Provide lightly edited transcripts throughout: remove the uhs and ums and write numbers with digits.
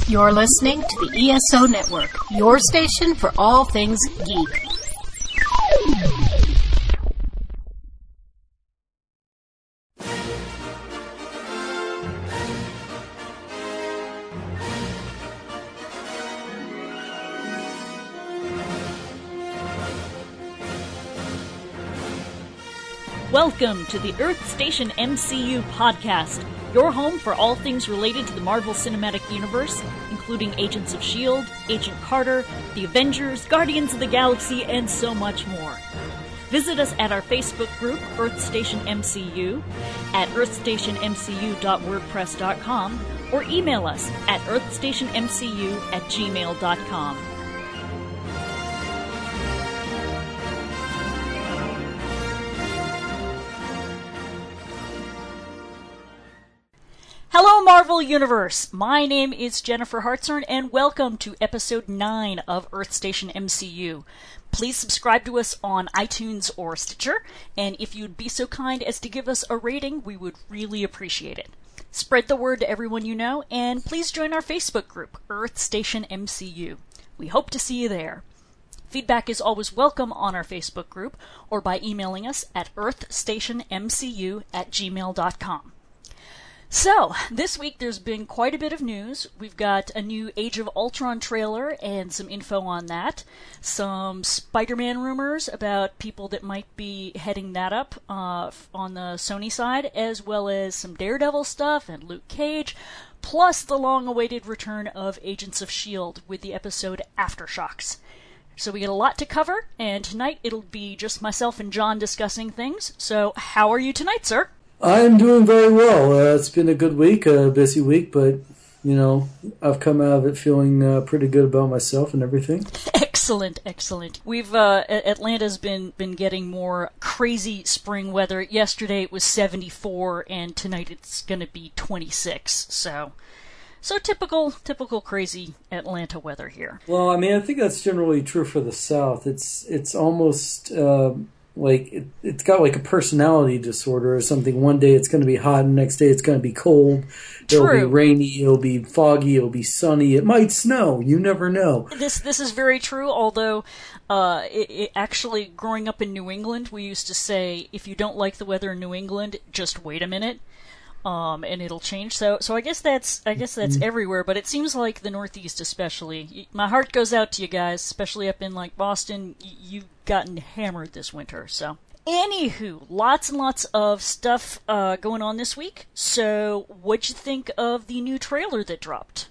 You're listening to the ESO Network, your station for all things geek. Welcome to the Earth Station MCU podcast, your home for all things related to the Marvel Cinematic Universe, including Agents of S.H.I.E.L.D., Agent Carter, The Avengers, Guardians of the Galaxy, and so much more. Visit us at our Facebook group, Earth Station MCU, at earthstationmcu.wordpress.com, or email us at earthstationmcu@gmail.com. Hello, Marvel Universe! My name is Jennifer Hartshorn, and welcome to Episode 9 of Earth Station MCU. Please subscribe to us on iTunes or Stitcher, and if you'd be so kind as to give us a rating, we would really appreciate it. Spread the word to everyone you know, and please join our Facebook group, Earth Station MCU. We hope to see you there. Feedback is always welcome on our Facebook group, or by emailing us at earthstationmcu@gmail.com. So, this week there's been quite a bit of news. We've got a new Age of Ultron trailer and some info on that. Some Spider-Man rumors about people that might be heading that up on the Sony side, as well as some Daredevil stuff and Luke Cage, plus the long-awaited return of Agents of S.H.I.E.L.D. with the episode Aftershocks. So we get a lot to cover, and tonight it'll be just myself and John discussing things. So, how are you tonight, sir? I'm doing very well. It's been a good week, a busy week, but, you know, I've come out of it feeling pretty good about myself and everything. Excellent, excellent. We've, Atlanta's been getting more crazy spring weather. Yesterday it was 74, and tonight it's gonna be 26, so typical crazy Atlanta weather here. Well, I mean, I think that's generally true for the South. It's almost... it's got like a personality disorder or something. One day it's going to be hot, and the next day it's going to be cold. It'll be rainy, it'll be foggy, it'll be sunny. It might snow. You never know. This is very true, although actually growing up in New England, we used to say, if you don't like the weather in New England, just wait a minute. And it'll change. So I guess that's everywhere, but it seems like the Northeast especially. My heart goes out to you guys, especially up in like Boston. You've gotten hammered this winter. So, anywho, lots and lots of stuff going on this week. So, what'd you think of the new trailer that dropped?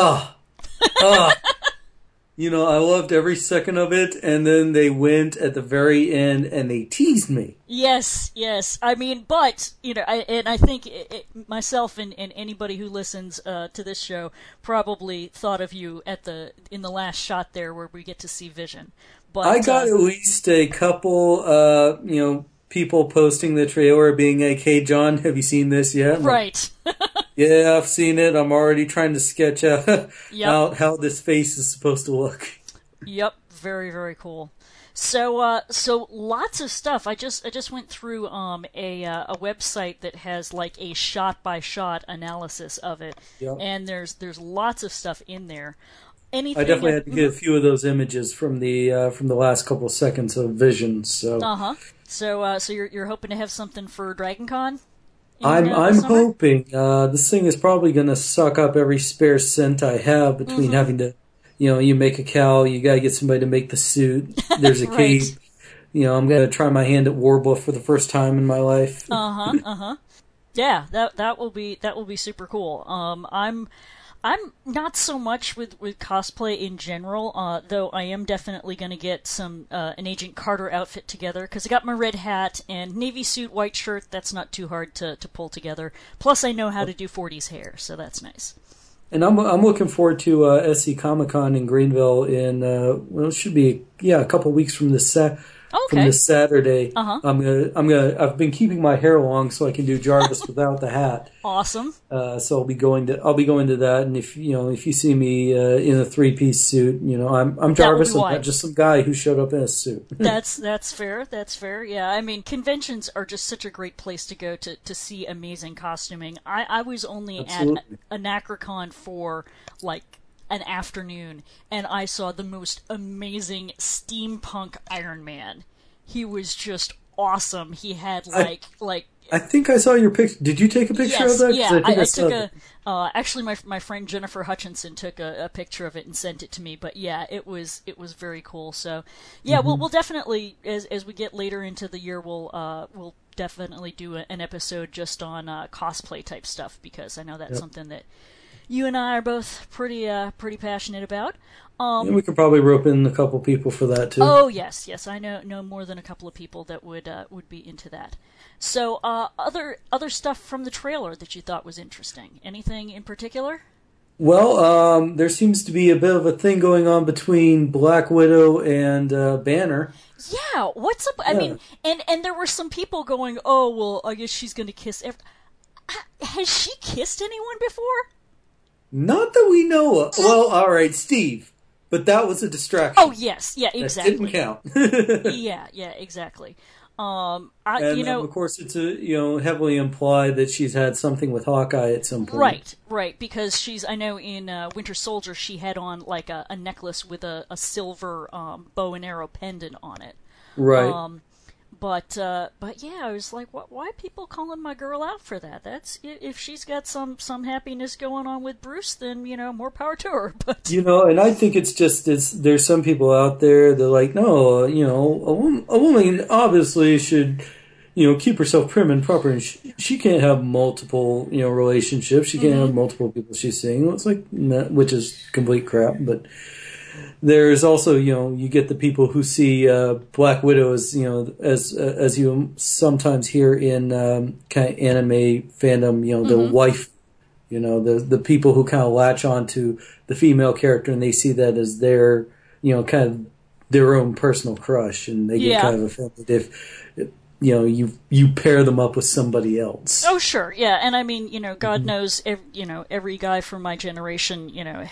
You know, I loved every second of it, and then they went at the very end and they teased me. Yes. I mean, but, you know, I think myself and anybody who listens to this show probably thought of you in the last shot there where we get to see Vision. But I got at least a couple, people posting the trailer being like, "Hey, John, have you seen this yet?" Right. Yeah, I've seen it. I'm already trying to sketch out how this face is supposed to look. Yep, very, very cool. So lots of stuff. I just went through a website that has like a shot-by-shot analysis of it, and there's lots of stuff in there. I definitely had to get a few of those images from the last couple of seconds of Vision. So So you're hoping to have something for DragonCon? I'm hoping. This thing is probably going to suck up every spare cent I have between having to, you make a cowl, you got to get somebody to make the suit. There's a right. cape. I'm going to try my hand at Warbuff for the first time in my life. Yeah, that will be super cool. I'm not so much with cosplay in general, though I am definitely going to get an Agent Carter outfit together, because I got my red hat and navy suit, white shirt. That's not too hard to pull together. Plus, I know how to do 40s hair, so that's nice. And I'm looking forward to SC Comic Con in Greenville in it should be a couple weeks from this from this Saturday. I've been keeping my hair long so I can do Jarvis without the hat. Awesome. So I'll be going to that, and if you see me in a 3-piece suit, I'm Jarvis. I'm not just some guy who showed up in a suit. That's fair. That's fair. Yeah, I mean, conventions are just such a great place to go to see amazing costuming. I was only at Anachrocon for like an afternoon, and I saw the most amazing steampunk Iron Man. He was just awesome. He had I think I saw your picture. Did you take a picture of that? Yeah, I took it. Actually, my friend Jennifer Hutchinson took a picture of it and sent it to me. But yeah, it was very cool. So yeah, we'll definitely as we get later into the year, we'll definitely do an episode just on cosplay type stuff, because I know that's something that you and I are both pretty passionate about. We could probably rope in a couple people for that too. Oh yes, I know more than a couple of people that would be into that. So other stuff from the trailer that you thought was interesting. Anything in particular? Well, there seems to be a bit of a thing going on between Black Widow and Banner. Yeah, what's up? I mean, and there were some people going, "Oh, well, I guess she's going to kiss." Has she kissed anyone before? Not that we know of. Well, all right, Steve. But that was a distraction. Oh, yes. Yeah, exactly. That didn't count. yeah, exactly. Of course, it's heavily implied that she's had something with Hawkeye at some point. Right. Because I know in Winter Soldier, she had on like a necklace with a silver bow and arrow pendant on it. Right. But yeah, I was like, why are people calling my girl out for that? That's, if she's got some happiness going on with Bruce, then more power to her. But and I think it's just there's some people out there that are like, no, a woman obviously should keep herself prim and proper, and she can't have multiple relationships. She can't have multiple people she's seeing. It's like, which is complete crap, but. There's also, you get the people who see Black Widow as, as you sometimes hear in kind of anime fandom, the wife, the people who kind of latch on to the female character, and they see that as their, kind of their own personal crush, and they get kind of offended if you pair them up with somebody else. Oh, sure, yeah, and I mean, God knows, every guy from my generation,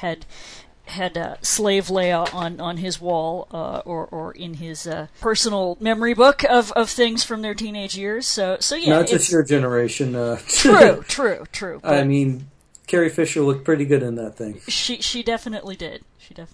had Slave Leia on his wall or in his personal memory book of things from their teenage years. So yeah, not just your generation. True. I mean, Carrie Fisher looked pretty good in that thing. She definitely did.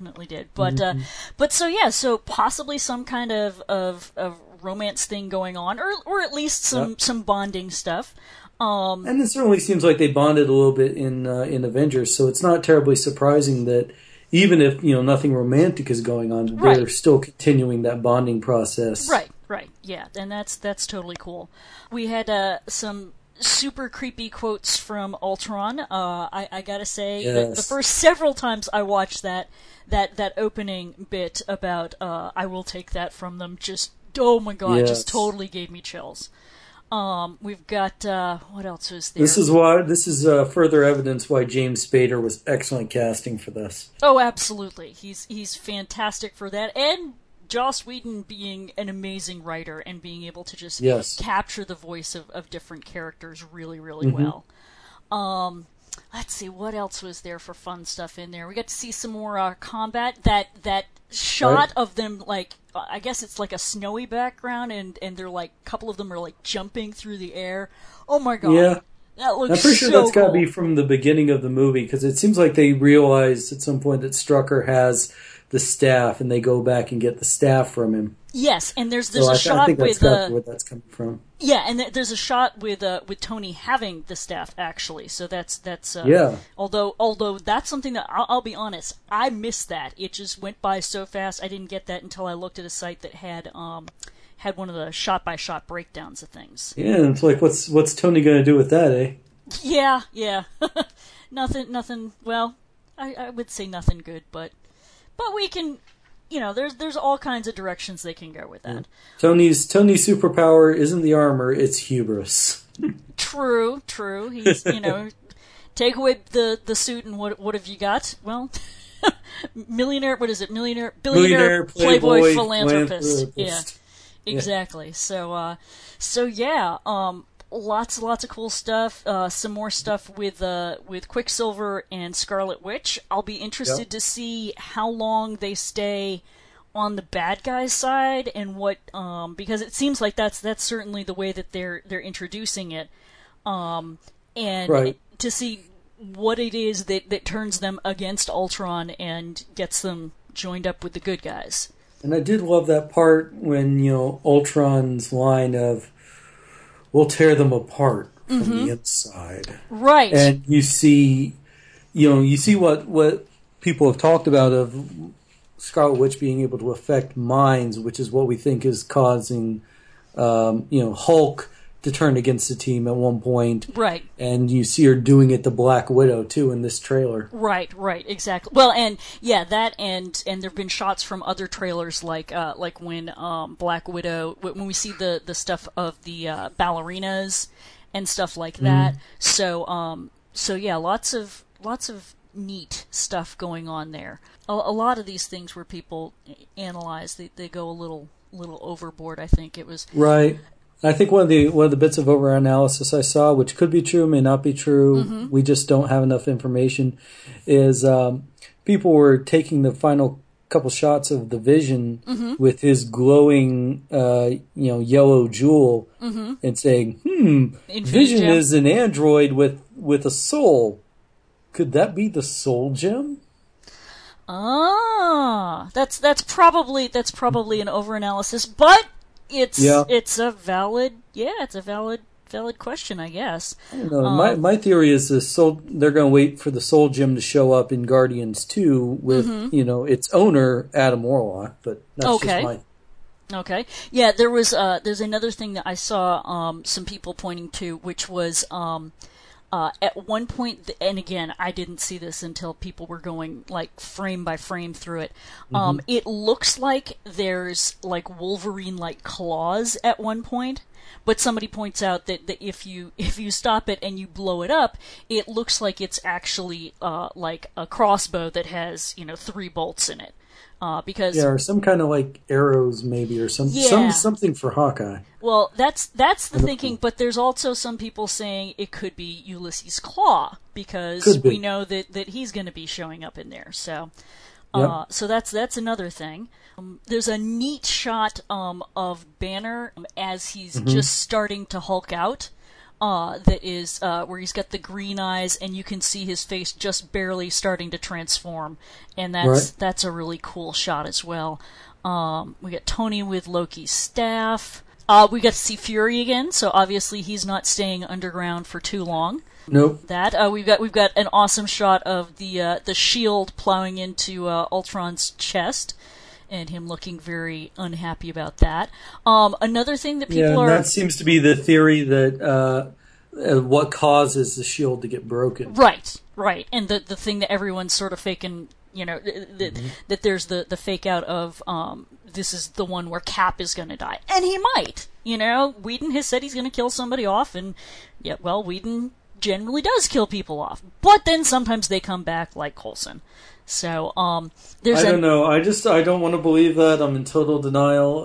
But so possibly some kind of romance thing going on, or at least some bonding stuff. And it certainly seems like they bonded a little bit in Avengers, so it's not terribly surprising that. Even if nothing romantic is going on, they're still continuing that bonding process. Right, yeah, and that's totally cool. We had some super creepy quotes from Ultron. I gotta say, the first several times I watched that opening bit about "I will take that from them," just just totally gave me chills. We've got what else was there? This is further evidence why James Spader was excellent casting for this. Oh, absolutely. He's fantastic for that, and Joss Whedon being an amazing writer and being able to just capture the voice of different characters really, really well. Let's see, what else was there for fun stuff in there? We got to see some more combat. That shot of them, like, I guess it's like a snowy background, and they're like, a couple of them are like jumping through the air. Oh my god. Yeah. That looks I'm pretty sure that's cool. got to be from the beginning of the movie, because it seems like they realized at some point that Strucker has the staff, and they go back and get the staff from him. Yes, and there's a shot I think that's with where that's coming from. Yeah, and there's a shot with Tony having the staff actually. So that's Although that's something that I'll be honest, I missed that. It just went by so fast. I didn't get that until I looked at a site that had one of the shot by shot breakdowns of things. Yeah, it's like what's Tony going to do with that, eh? Yeah. nothing. Well, I would say nothing good, but we can. There's all kinds of directions they can go with that. Tony's superpower isn't the armor; it's hubris. True. He's take away the suit and what have you got? Well, millionaire. What is it? Billionaire, playboy, philanthropist. Yeah, exactly. So yeah. Lots of cool stuff. Some more stuff with Quicksilver and Scarlet Witch. I'll be interested to see how long they stay on the bad guy's side and what because it seems like that's certainly the way that they're introducing it. And to see what it is that turns them against Ultron and gets them joined up with the good guys. And I did love that part when, Ultron's line of, "We'll tear them apart from the inside." Right. And you see what people have talked about of Scarlet Witch being able to affect minds, which is what we think is causing, Hulk to turn against the team at one point. Right. And you see her doing it to Black Widow, too, in this trailer. Right, exactly. Well, and yeah, that and there've been shots from other trailers like when Black Widow, when we see the stuff of the ballerinas and stuff like that. So yeah, lots of neat stuff going on there. A lot of these things where people analyze, they go a little overboard. I think it was right. I think one of the bits of overanalysis I saw, which could be true, may not be true, we just don't have enough information, is people were taking the final couple shots of the Vision with his glowing, yellow jewel and saying, Vision is an android with a soul. Could that be the soul gem? Ah, that's probably an overanalysis, but it's a valid question, I guess. I don't know. My theory is they're going to wait for the soul gem to show up in Guardians 2 with its owner Adam Warlock, but that's just my. Okay. Yeah, there's another thing that I saw some people pointing to, which was at one point, and again, I didn't see this until people were going like frame by frame through it. It looks like there's like Wolverine-like claws at one point, but somebody points out that if you stop it and you blow it up, it looks like it's actually like a crossbow that has 3 bolts in it. Because or some kind of like arrows maybe, or something for Hawkeye. Well, that's the thinking, but there's also some people saying it could be Ulysses Claw, because we know that he's going to be showing up in there. So, so that's another thing. There's a neat shot of Banner as he's just starting to Hulk out. That is where he's got the green eyes, and you can see his face just barely starting to transform, and that's a really cool shot as well. We got Tony with Loki's staff. We got to see Fury again, so obviously he's not staying underground for too long. Nope. That we've got an awesome shot of the shield plowing into Ultron's chest, and him looking very unhappy about that. Another thing that people are... that seems to be the theory that what causes the shield to get broken. Right. And the thing that everyone's sort of faking, that there's the fake out of this is the one where Cap is going to die. And he might. Whedon has said he's going to kill somebody off, and Whedon generally does kill people off. But then sometimes they come back like Coulson. So, there's I don't know. I don't want to believe that. I'm in total denial.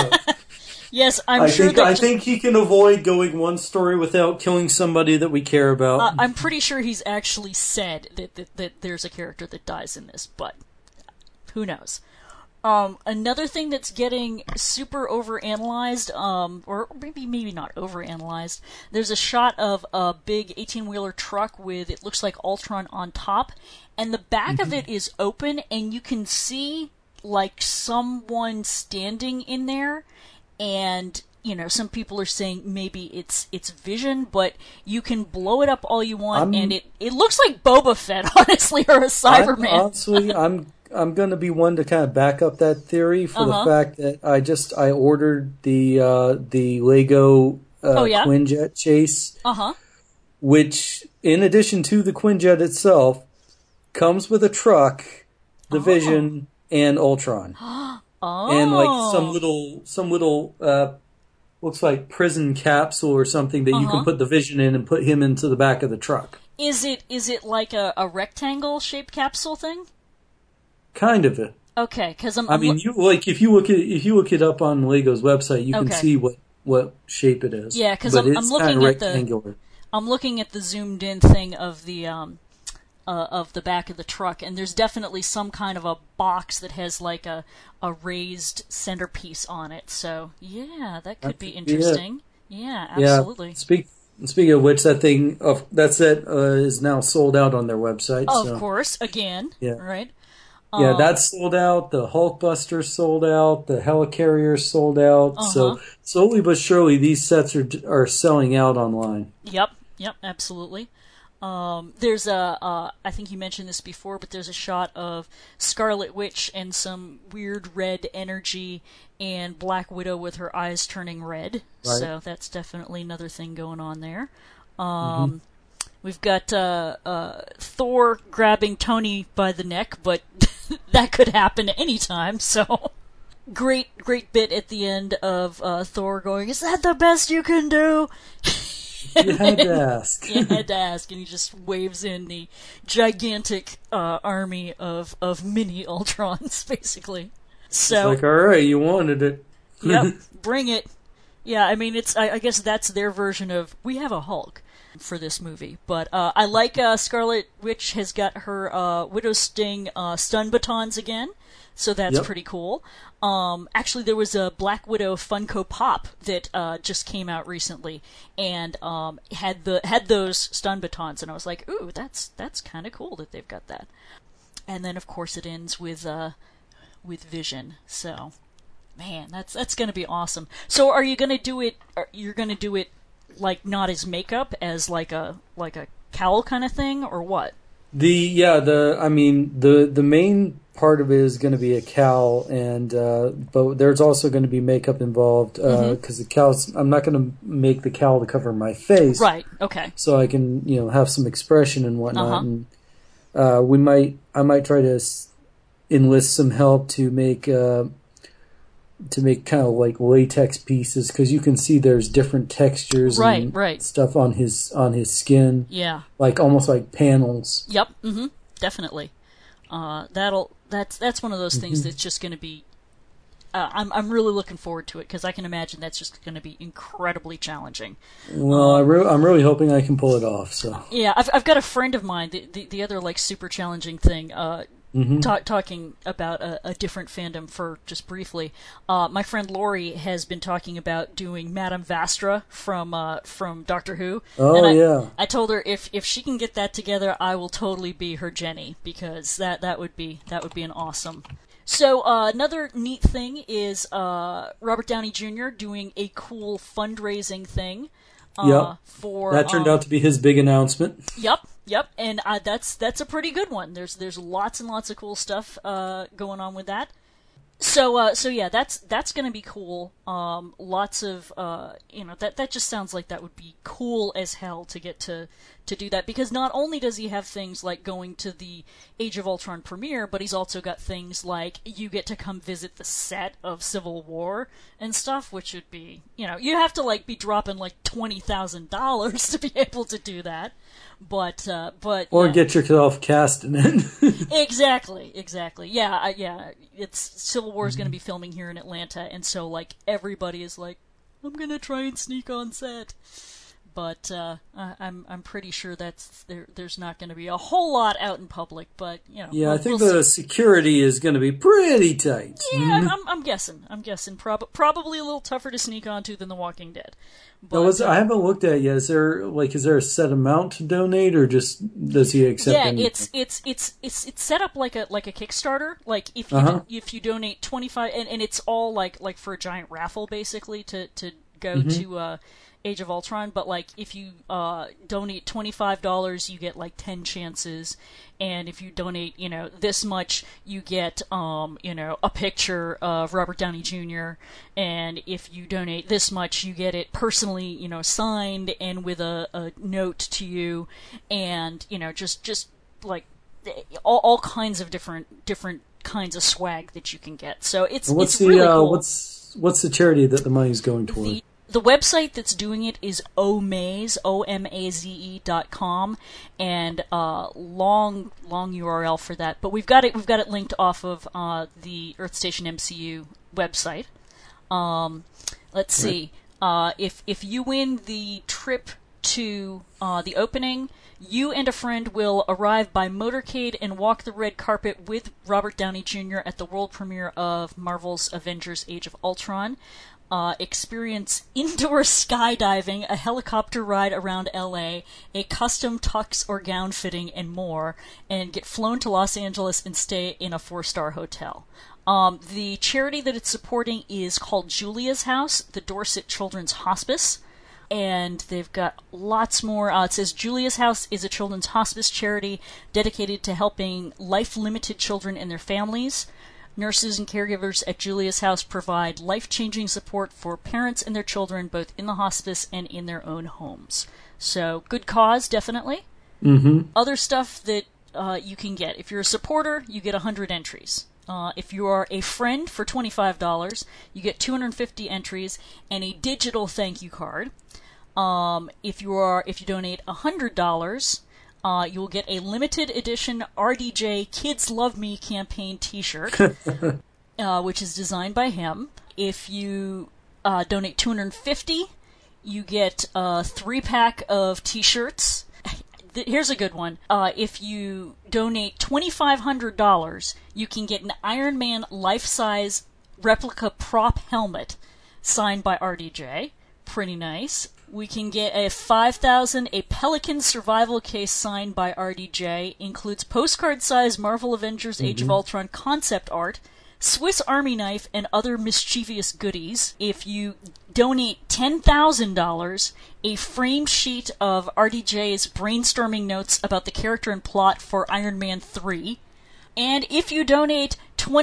Yes, I think he can avoid going one story without killing somebody that we care about. I'm pretty sure he's actually said that there's a character that dies in this, but who knows? Another thing that's getting super overanalyzed, or maybe not overanalyzed, there's a shot of a big 18-wheeler truck with, it looks like Ultron on top, and the back of it is open, and you can see like someone standing in there, and some people are saying maybe it's Vision, but you can blow it up all you want, and it looks like Boba Fett, honestly, or a Cyberman. Honestly, I'm going to be one to kind of back up that theory for the fact that I ordered the Lego Quinjet chase, which, in addition to the Quinjet itself, comes with a truck, the Vision, and Ultron. And like some little looks like prison capsule or something that you can put the Vision in and put him into the back of the truck. Is it like a rectangle shaped capsule thing? Kind of it. Okay, because if you look it up on Lego's website, you can see what shape it is. Yeah, because I'm looking at the zoomed in thing of the back of the truck, and there's definitely some kind of a box that has like a raised centerpiece on it. So yeah, that could be interesting. Yeah, absolutely. Speaking of which, that set is now sold out on their website. Of course, again, yeah. right? Yeah, that's sold out. The Hulkbuster sold out. The Helicarrier sold out. So slowly but surely, these sets are selling out online. Yep, absolutely. There's I think you mentioned this before, but there's a shot of Scarlet Witch and some weird red energy and Black Widow with her eyes turning red. Right. So that's definitely another thing going on there. We've got Thor grabbing Tony by the neck, but that could happen anytime, so... Great bit at the end of Thor going, "Is that the best you can do?" You had to ask. You had to ask, and he just waves in the gigantic army of mini Ultrons, basically. So, it's like, all right, you wanted it. Yep, bring it. Yeah, I mean, I guess that's their version of, we have a Hulk for this movie. But I like Scarlet Witch has got her Widow Sting stun batons again, so that's pretty cool. Actually, there was a Black Widow Funko Pop that just came out recently, and had those stun batons, and I was like, ooh, that's kind of cool that they've got that. And then, of course, it ends with Vision. So, man, that's going to be awesome. So, are you going to do it? You're going to do it like not as makeup, as like a cowl kind of thing, or what? The main part of it is going to be a cowl, and but there's also going to be makeup involved because the cowls. I'm not going to make the cowl to cover my face, right? Okay. So I can have some expression and whatnot, and I might try to enlist some help to make kind of like latex pieces, because you can see there's different textures and stuff on his skin. Yeah. Like almost like panels. Yep. Mm-hmm. Definitely. That's one of those things that's just going to be. I'm really looking forward to it, because I can imagine that's just going to be incredibly challenging. Well, I'm really hoping I can pull it off. So yeah, I've got a friend of mine. The other like super challenging thing. Talking about a different fandom for just briefly. My friend Lori has been talking about doing Madame Vastra from Doctor Who. Oh, and yeah. I told her if she can get that together, I will totally be her Jenny, because that would be an awesome. So another neat thing is Robert Downey Jr. doing a cool fundraising thing. That turned out to be his big announcement. Yep, and that's a pretty good one. There's lots and lots of cool stuff going on with that. So yeah, that's going to be cool. Lots of that just sounds like that would be cool as hell to get to do that, because not only does he have things like going to the Age of Ultron premiere, but he's also got things like you get to come visit the set of Civil War and stuff, which would be, you have to like be dropping like $20,000 to be able to do that. But get yourself cast in it. Exactly. Yeah. It's Civil War is going to be filming here in Atlanta, and so like everybody is like, I'm going to try and sneak on set. But I'm pretty sure there's not going to be a whole lot out in public. But yeah, I think the security is going to be pretty tight. Yeah, I'm guessing. Probably a little tougher to sneak onto than The Walking Dead. But I haven't looked at it yet. Is there a set amount to donate, or just does he accept? Yeah, anything? it's set up like a Kickstarter. Like if you donate 25, and it's all like for a giant raffle basically to go to Age of Ultron, but like if you donate $25, you get like 10 chances, and if you donate this much, you get a picture of Robert Downey Jr., and if you donate this much, you get it personally signed and with a note to you, and just like all kinds of different kinds of swag that you can get. So it's really cool. What's the charity that the money's going toward? The website that's doing it is omaze, OMAZE.com, and long URL for that. But we've got it linked off of the Earth Station MCU website. Let's see. If you win the trip to the opening, you and a friend will arrive by motorcade and walk the red carpet with Robert Downey Jr. at the world premiere of Marvel's Avengers Age of Ultron. experience indoor skydiving, a helicopter ride around LA, a custom tux or gown fitting, and more, and get flown to Los Angeles and stay in a 4-star hotel. The charity that it's supporting is called Julia's House, the Dorset Children's Hospice, and they've got lots more. It says Julia's House is a children's hospice charity dedicated to helping life-limited children and their families. Nurses and caregivers at Julia's House provide life-changing support for parents and their children, both in the hospice and in their own homes. So, good cause, definitely. Mm-hmm. Other stuff that you can get. If you're a supporter, you get 100 entries. If you are a friend for $25, you get 250 entries and a digital thank you card. If you donate $100, you'll get a limited edition RDJ Kids Love Me campaign t-shirt, which is designed by him. If you donate $250, you get a 3-pack of t-shirts. Here's a good one. If you donate $2,500, you can get an Iron Man life-size replica prop helmet signed by RDJ. Pretty nice. We can get a $5,000, a Pelican survival case signed by RDJ, includes postcard-sized Marvel Avengers Age of Ultron concept art, Swiss Army knife, and other mischievous goodies. If you donate $10,000, a frame sheet of RDJ's brainstorming notes about the character and plot for Iron Man 3. And if you donate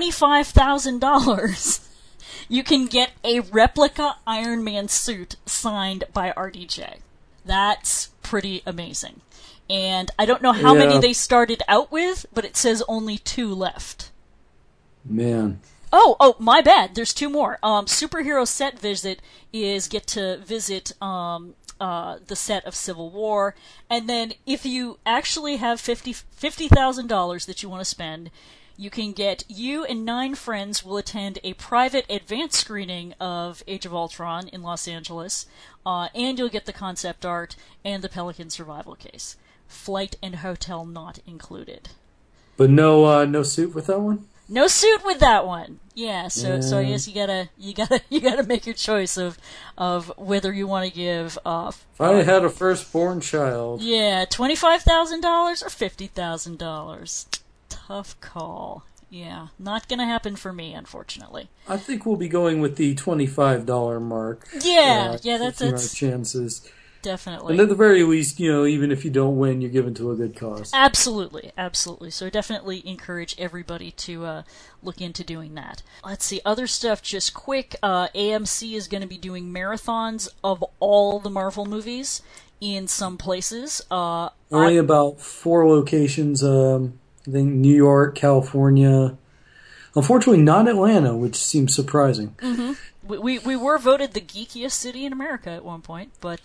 $25,000, you can get a replica Iron Man suit signed by RDJ. That's pretty amazing. And I don't know how many they started out with, but it says only 2 left. Man. Oh, my bad. There's 2 more. Superhero Set Visit is get to visit the set of Civil War. And then if you actually have $50,000 that you want to spend, you can get, you and 9 friends will attend a private advance screening of Age of Ultron in Los Angeles, and you'll get the concept art and the Pelican survival case. Flight and hotel not included. But no suit with that one? No suit with that one. Yeah, so I guess you gotta make your choice of whether you want to give. If I had a firstborn child. Yeah, $25,000 or $50,000. Tough call. Yeah, not gonna happen for me, unfortunately. I think we'll be going with the $25 mark. Yeah, that's our chances. Definitely. And at the very least, even if you don't win, you're given to a good cause. Absolutely. So definitely encourage everybody to look into doing that. Let's see, other stuff just quick. AMC is going to be doing marathons of all the Marvel movies in some places. Only about 4 locations, I think New York, California. Unfortunately, not Atlanta, which seems surprising. Mm-hmm. We were voted the geekiest city in America at one point, but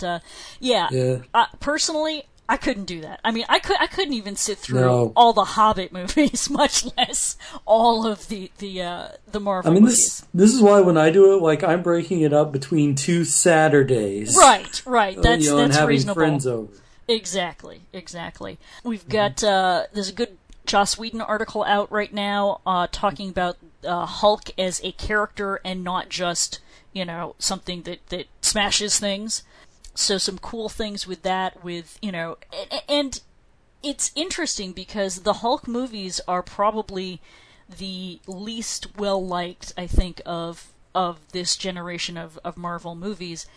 personally, I couldn't do that. I mean, I couldn't even sit through all the Hobbit movies, much less all of the Marvel movies. This is why when I do it, like, I'm breaking it up between 2 Saturdays. Right. That's and having reasonable. Friends over. Exactly. We've got there's a good Joss Whedon article out right now talking about Hulk as a character and not just, something that smashes things. So some cool things with that, and it's interesting because the Hulk movies are probably the least well-liked, I think, of this generation of Marvel movies.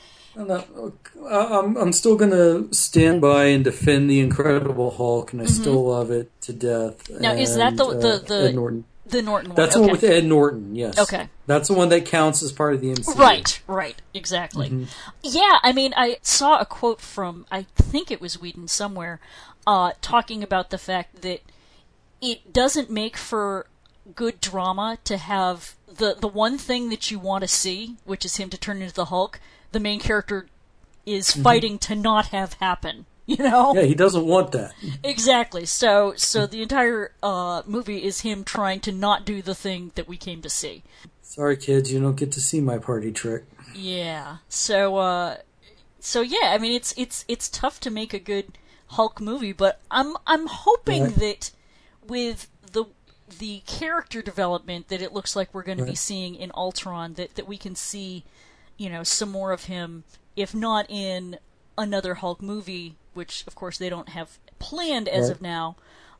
I'm still going to stand by and defend the Incredible Hulk, and I still love it to death. Now, is that the Ed Norton? The Norton one. That's the one with Ed Norton, yes. Okay. That's the one that counts as part of the MCU. Right, exactly. Mm-hmm. Yeah, I mean, I saw a quote from, I think it was Whedon somewhere, talking about the fact that it doesn't make for good drama to have the one thing that you want to see, which is him to turn into the Hulk, the main character is fighting to not have happen. Yeah, he doesn't want that. Exactly. So the entire movie is him trying to not do the thing that we came to see. Sorry, kids, you don't get to see my party trick. Yeah. So yeah, I mean, it's tough to make a good Hulk movie, but I'm hoping that with the character development that it looks like we're going to be seeing in Ultron, that we can see, some more of him, if not in another Hulk movie, which of course they don't have planned as of now,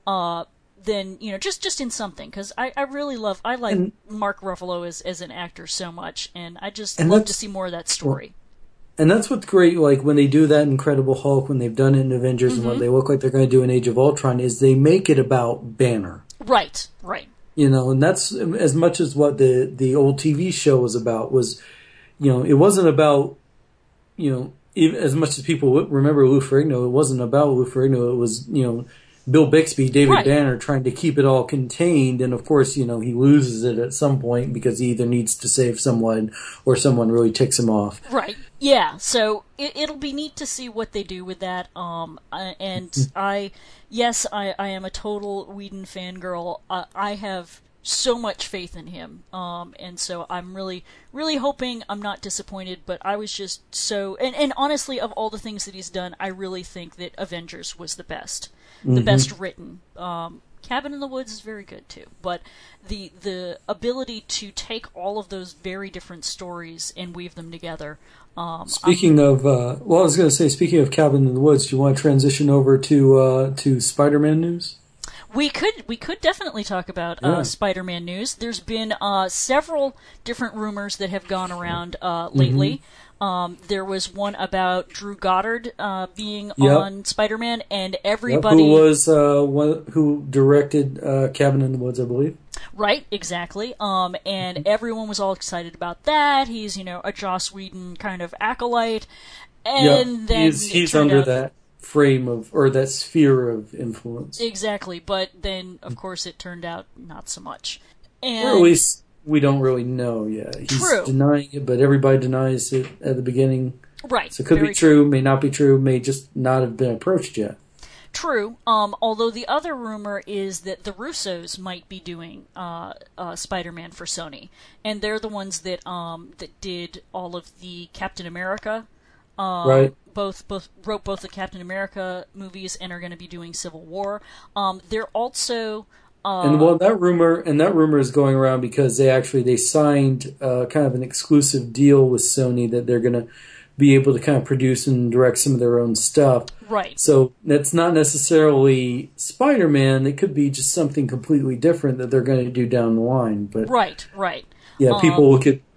then just in something, because I like Mark Ruffalo as an actor so much, and I just love to see more of that story. And that's what's great, like when they do that Incredible Hulk, when they've done it in Avengers, and what they look like they're going to do in Age of Ultron, is they make it about Banner. Right. And that's as much as what the old TV show was about. Was, it wasn't about, even as much as people remember Lou Ferrigno, it wasn't about Lou Ferrigno. It was, Bill Bixby, David Banner, trying to keep it all contained. And of course, he loses it at some point because he either needs to save someone or someone really ticks him off. Right. Yeah. So it'll be neat to see what they do with that. And I am a total Whedon fangirl. I have so much faith in him. And so I'm really, really hoping I'm not disappointed, but I was just so, and honestly, of all the things that he's done, I really think that Avengers was the best. The best written. Cabin in the Woods is very good too, but the ability to take all of those very different stories and weave them together. Speaking of Cabin in the Woods, do you want to transition over to Spider-Man news? We could definitely talk about Spider-Man news. There's been several different rumors that have gone around lately. There was one about Drew Goddard being on Spider-Man, and everybody who directed Cabin in the Woods, I believe. Right, exactly. And everyone was all excited about that. He's a Joss Whedon kind of acolyte, and then he's under that frame or that sphere of influence. Exactly, but then of course it turned out not so much. And or at least we don't really know yet. He's denying it, but everybody denies it at the beginning. Right. So it could be true, may not be true, may just not have been approached yet. True. Although the other rumor is that the Russos might be doing Spider-Man for Sony, and they're the ones that did all of the Captain America. Right. Both wrote both the Captain America movies and are going to be doing Civil War. They're also that rumor is going around because they signed kind of an exclusive deal with Sony that they're going to be able to kind of produce and direct some of their own stuff. Right. So that's not necessarily Spider-Man. It could be just something completely different that they're going to do down the line. But right. Yeah, people look at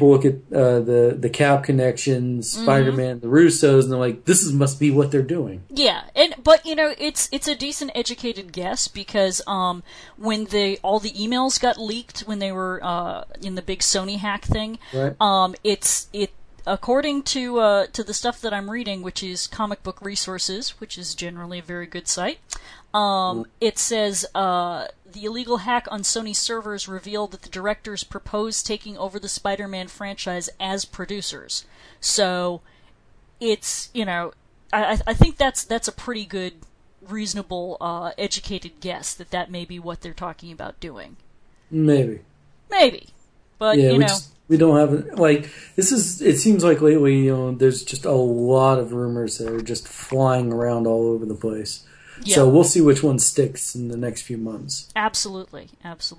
the Cap connections, Spider-Man, the Russos, and they're like, this must be what they're doing. Yeah, but it's a decent educated guess because when all the emails got leaked when they were in the big Sony hack thing, right. According to the stuff that I'm reading, which is Comic Book Resources, which is generally a very good site, it says the illegal hack on Sony servers revealed that the directors proposed taking over the Spider-Man franchise as producers. So it's I think that's a pretty good, reasonable, educated guess that may be what they're talking about doing. Maybe, but we don't have it seems like lately, there's just a lot of rumors that are just flying around all over the place. Yeah. So we'll see which one sticks in the next few months. Absolutely.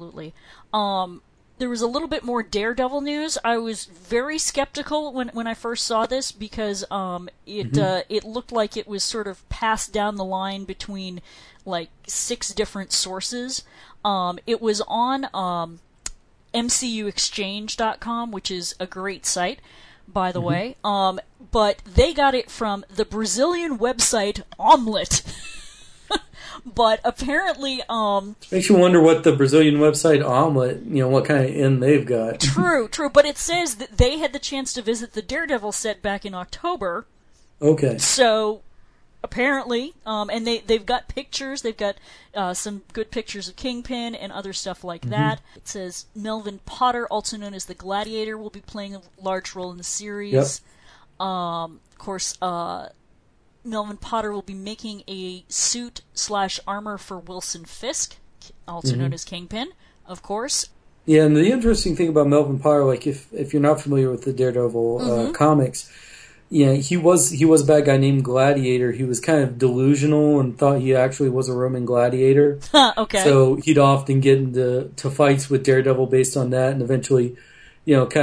There was a little bit more Daredevil news. I was very skeptical when I first saw this because it looked like it was sort of passed down the line between 6 different sources. It was on MCUExchange.com, which is a great site, by the way. But they got it from the Brazilian website Omelette. But apparently, makes you wonder what the Brazilian website Omelette, what kind of end they've got. True. But it says that they had the chance to visit the Daredevil set back in October. Okay. So apparently, and they've got pictures. They've got some good pictures of Kingpin and other stuff like that. It says Melvin Potter, also known as the Gladiator, will be playing a large role in the series. Yep. Of course, Melvin Potter will be making a suit/armor for Wilson Fisk, also known as Kingpin, of course. Yeah, and the interesting thing about Melvin Potter, if you're not familiar with the Daredevil comics, he was a bad guy named Gladiator. He was kind of delusional and thought he actually was a Roman gladiator. Okay. So he'd often get into fights with Daredevil based on that, and eventually, kind of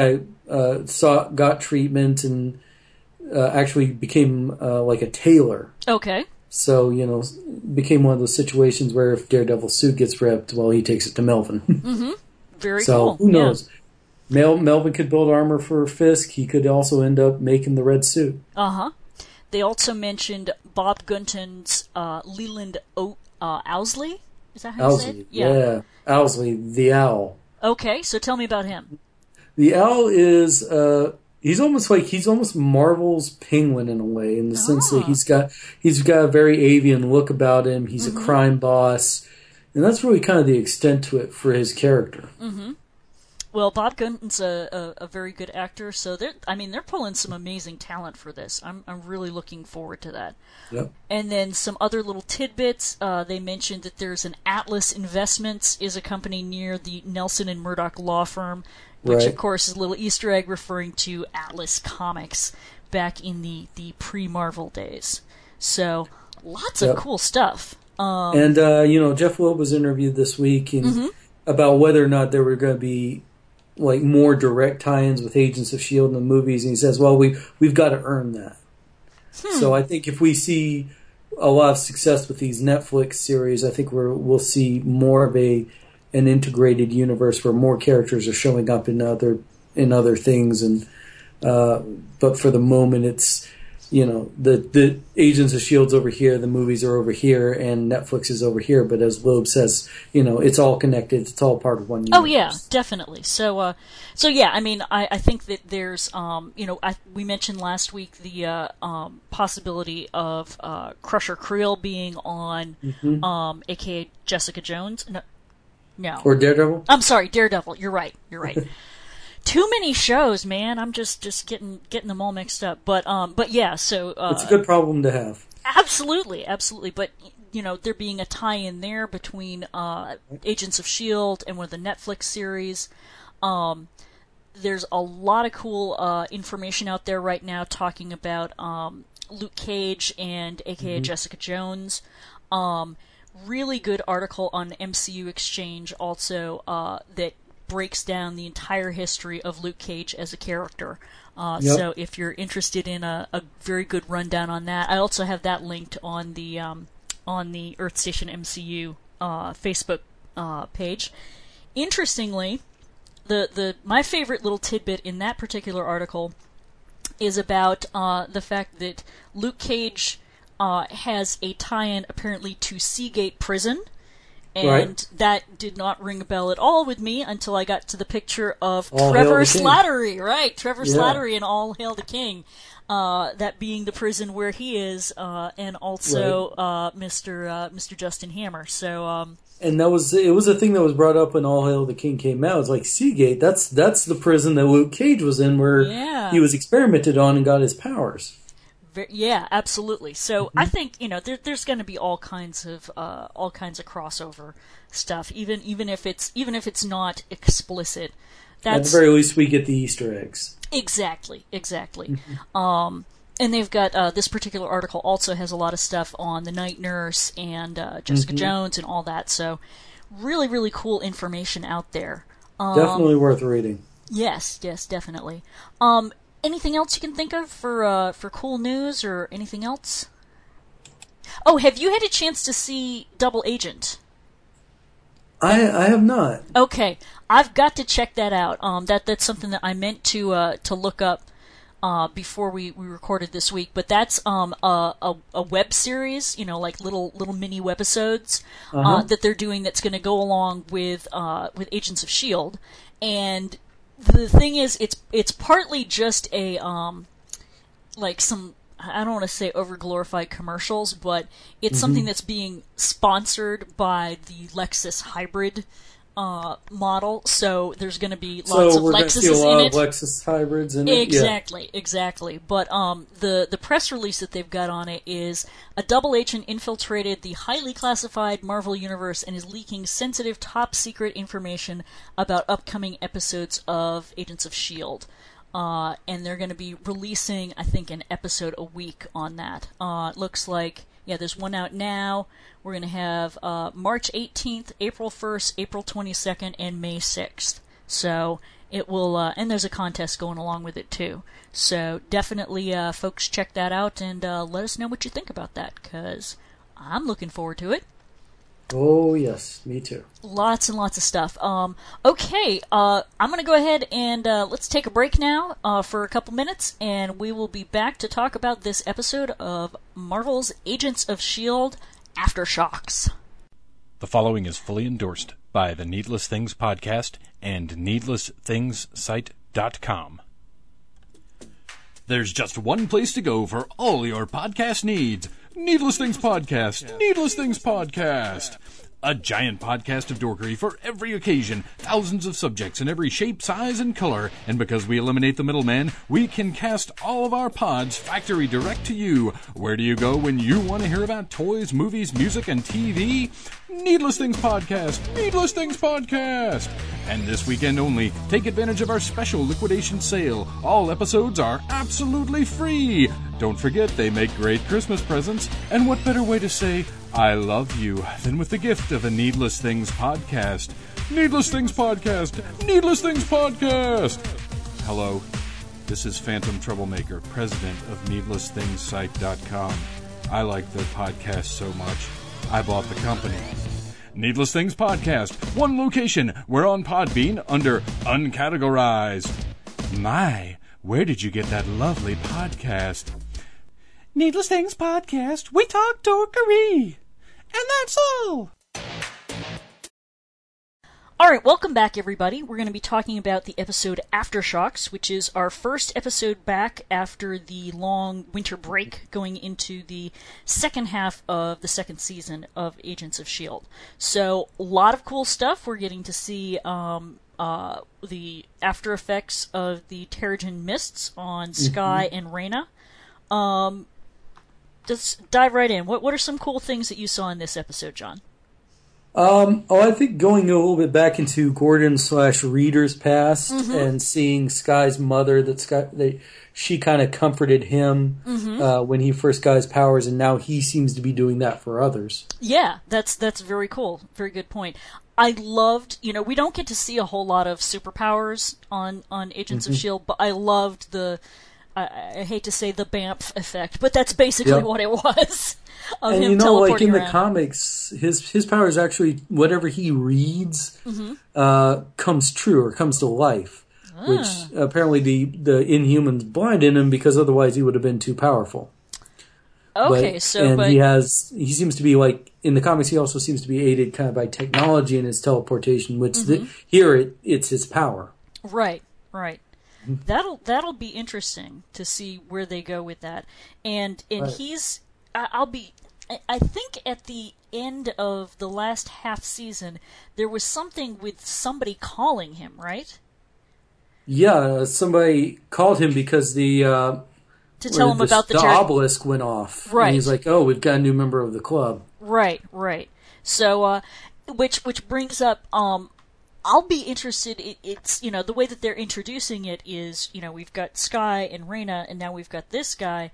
got treatment and actually became like a tailor. Okay. So, became one of those situations where if Daredevil's suit gets ripped, well, he takes it to Melvin. Mm-hmm. Very so, cool. Who knows? Yeah. Melvin could build armor for Fisk. He could also end up making the red suit. Uh-huh. They also mentioned Bob Gunton's Leland Owsley. Is that how you say it? Yeah. Owsley, the Owl. Okay, so tell me about him. The Owl is... He's almost Marvel's Penguin in a way, in the sense that he's got a very avian look about him. He's a crime boss, and that's really kind of the extent to it for his character. Mm-hmm. Well, Bob Gunton's a very good actor, so they're pulling some amazing talent for this. I'm really looking forward to that. Yep. And then some other little tidbits. They mentioned that there's an Atlas Investments is a company near the Nelson and Murdoch law firm. Which, of course, is a little Easter egg referring to Atlas Comics back in the pre-Marvel days. So, lots of cool stuff. And, Jeff Loeb was interviewed this week about whether or not there were going to be like more direct tie-ins with Agents of S.H.I.E.L.D. in the movies. And he says, well, we've got to earn that. So I think if we see a lot of success with these Netflix series, I think we'll see more of an integrated universe where more characters are showing up in other things, and but for the moment it's the Agents of S.H.I.E.L.D's over here, the movies are over here, and Netflix is over here. But as Loeb says, it's all connected. It's all part of one universe. Oh yeah, definitely. So yeah, I think that there's we mentioned last week the possibility of Crusher Creel being on aka Jessica Jones. No. Or Daredevil? I'm sorry, Daredevil. You're right. Too many shows, man. I'm just getting them all mixed up. But yeah, so it's a good problem to have. Absolutely. But there being a tie-in there between Agents of S.H.I.E.L.D. and one of the Netflix series. There's a lot of cool information out there right now talking about Luke Cage and aka Jessica Jones. Really good article on MCU Exchange also that breaks down the entire history of Luke Cage as a character. So if you're interested in a very good rundown on that, I also have that linked on the Earth Station MCU Facebook page. Interestingly, my favorite little tidbit in that particular article is about the fact that Luke Cage has a tie-in apparently to Seagate Prison, and that did not ring a bell at all with me until I got to the picture of Trevor Slattery, Trevor Slattery in All Hail the King, that being the prison where he is, and also Mr. Justin Hammer. So, and it was a thing that was brought up when All Hail the King came out. It's like Seagate, that's the prison that Luke Cage was in, where he was experimented on and got his powers. Yeah, absolutely. So I think there's going to be all kinds of crossover stuff, even if it's not explicit. At the very least, we get the Easter eggs. Exactly. And they've got this particular article also has a lot of stuff on the Night Nurse and Jessica Jones and all that. So really, really cool information out there. Definitely worth reading. Yes, definitely. Anything else you can think of for cool news or anything else? Oh, have you had a chance to see Double Agent? I have not. Okay, I've got to check that out. That's something that I meant to look up before we recorded this week. But that's a web series, like little mini webisodes that they're doing that's going to go along with Agents of S.H.I.E.L.D. And the thing is, it's partly just a some, I don't want to say over-glorified commercials, but it's something that's being sponsored by the Lexus hybrid model. So there's going to be lots of Lexuses in it. So we're going to see a lot of Lexus hybrids in it? Exactly. But the press release that they've got on it is a double agent infiltrated the highly classified Marvel Universe and is leaking sensitive top-secret information about upcoming episodes of Agents of S.H.I.E.L.D. And they're going to be releasing, I think, an episode a week on that. It looks like, there's one out now. We're going to have March 18th, April 1st, April 22nd, and May 6th. So it will, and there's a contest going along with it too. So definitely, folks, check that out and let us know what you think about that, because I'm looking forward to it. Oh, yes, me too. Lots and lots of stuff. Okay, I'm going to go ahead and let's take a break now for a couple minutes, and we will be back to talk about this episode of Marvel's Agents of S.H.I.E.L.D. Aftershocks. The following is fully endorsed by the Needless Things Podcast and NeedlessThingsSite.com. There's just one place to go for all your podcast needs. Needless Things Podcast. Needless Things Podcast. A giant podcast of dorkery for every occasion, thousands of subjects in every shape, size, and color, and because we eliminate the middleman, we can cast all of our pods factory direct to you. Where do you go when you want to hear about toys, movies, music, and TV? Needless Things Podcast. Needless Things Podcast. And this weekend only, take advantage of our special liquidation sale. All episodes are absolutely free. Don't forget, they make great Christmas presents. And what better way to say, I love you, than with the gift of a Needless Things Podcast. Needless Things Podcast. Needless Things Podcast. Hello, this is Phantom Troublemaker, president of NeedlessThingsSite.com. I like the podcast so much, I bought the company. Needless Things Podcast. One location. We're on Podbean under Uncategorized. My, where did you get that lovely podcast? Needless Things Podcast. We talk dorkery. And that's all. Alright, welcome back, everybody. We're going to be talking about the episode Aftershocks, which is our first episode back after the long winter break, going into the second half of the second season of Agents of S.H.I.E.L.D. So, a lot of cool stuff. We're getting to see the after effects of the Terrigen Mists on Skye and Reyna. Just dive right in. What are some cool things that you saw in this episode, John? I think going a little bit back into Gordon/Reader's past and seeing Skye's mother, that she kind of comforted him when he first got his powers, and now he seems to be doing that for others. Yeah, that's very cool. Very good point. I loved, we don't get to see a whole lot of superpowers on Agents of S.H.I.E.L.D., but I loved I hate to say the BAMF effect, but that's basically what it was. Of and him teleporting like in around. The comics, his power is actually whatever he reads comes true or comes to life, which apparently the Inhumans blinded him because otherwise he would have been too powerful. Okay, he seems to be like in the comics. He also seems to be aided kind of by technology in his teleportation, which here it's his power. Right. That'll be interesting to see where they go with that, and he's. I think at the end of the last half season, there was something with somebody calling him, right? Yeah, somebody called him because to tell him about the obelisk went off. Right. And he's like, "Oh, we've got a new member of the club." Right. So, which brings up, I'll be interested. It's the way that they're introducing it is, we've got Skye and Reyna, and now we've got this guy.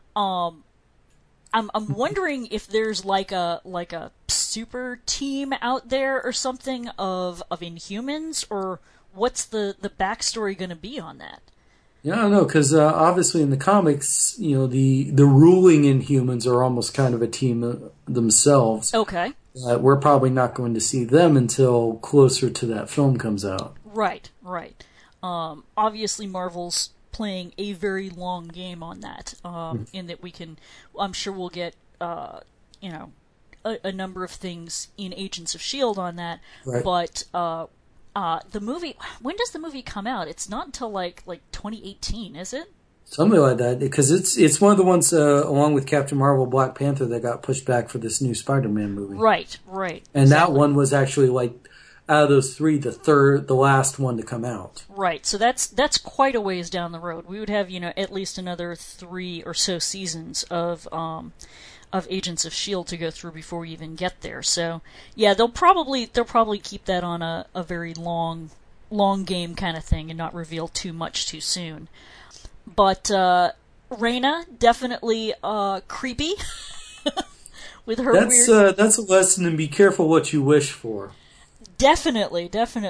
I'm wondering if there's like a super team out there or something of Inhumans, or what's the backstory going to be on that? Yeah, I don't know, because obviously in the comics, the ruling Inhumans are almost kind of a team themselves. Okay. We're probably not going to see them until closer to that film comes out. Right. Obviously Marvel's playing a very long game on that, in that I'm sure we'll get, a number of things in Agents of S.H.I.E.L.D. on that, right. But the movie, when does the movie come out? It's not until like 2018, is it? Something like that, because it's one of the ones, along with Captain Marvel, Black Panther, that got pushed back for this new Spider-Man movie. Right. And that one was actually out of those three, the last one to come out. Right, so that's quite a ways down the road. We would have, at least another 3 or so seasons of Agents of S.H.I.E.L.D. to go through before we even get there. So, yeah, they'll probably keep that on a very long game kind of thing and not reveal too much too soon. But Reyna, definitely creepy with her weird... That's a lesson in be careful what you wish for. Definitely.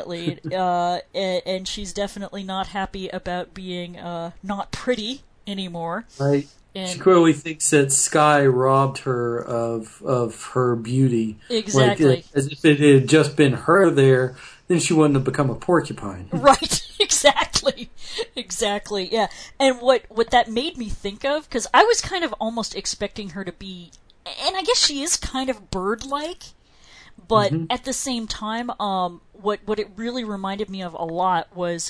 And she's definitely not happy about being not pretty anymore. Right. And she clearly thinks that Sky robbed her of her beauty. Exactly. Like, as if it had just been her there, then she wouldn't have become a porcupine. Right, exactly, yeah. And what that made me think of, because I was kind of almost expecting her to be, and I guess she is kind of bird-like, but at the same time, what it really reminded me of a lot was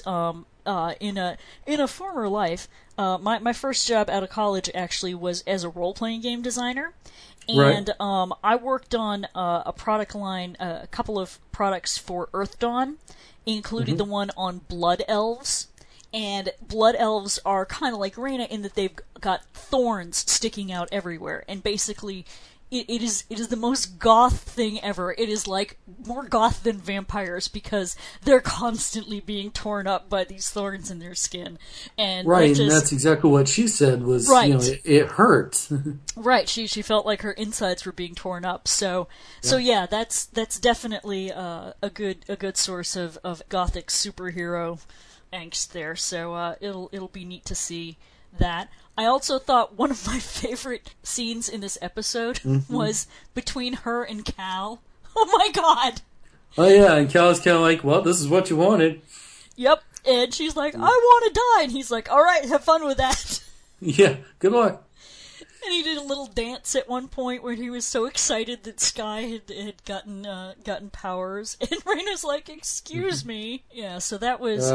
in a former life, my first job out of college actually was as a role-playing game designer. And I worked on a product line, a couple of products for Earth Dawn, including the one on Blood Elves. And Blood Elves are kind of like Reyna in that they've got thorns sticking out everywhere. And basically, it is the most goth thing ever. It is like more goth than vampires because they're constantly being torn up by these thorns in their skin. And and that's exactly what she said was, it hurt. Right, she felt like her insides were being torn up. So yeah, that's definitely a good source of gothic superhero angst there. So it'll be neat to see that. I also thought one of my favorite scenes in this episode was between her and Cal. Oh my god! Oh yeah, and Cal's kind of like, well, this is what you wanted. Yep, and she's like, I want to die, and he's like, all right, have fun with that. Yeah, good luck. And he did a little dance at one point where he was so excited that Sky had gotten powers, and Reyna's like, excuse me. Yeah, so that was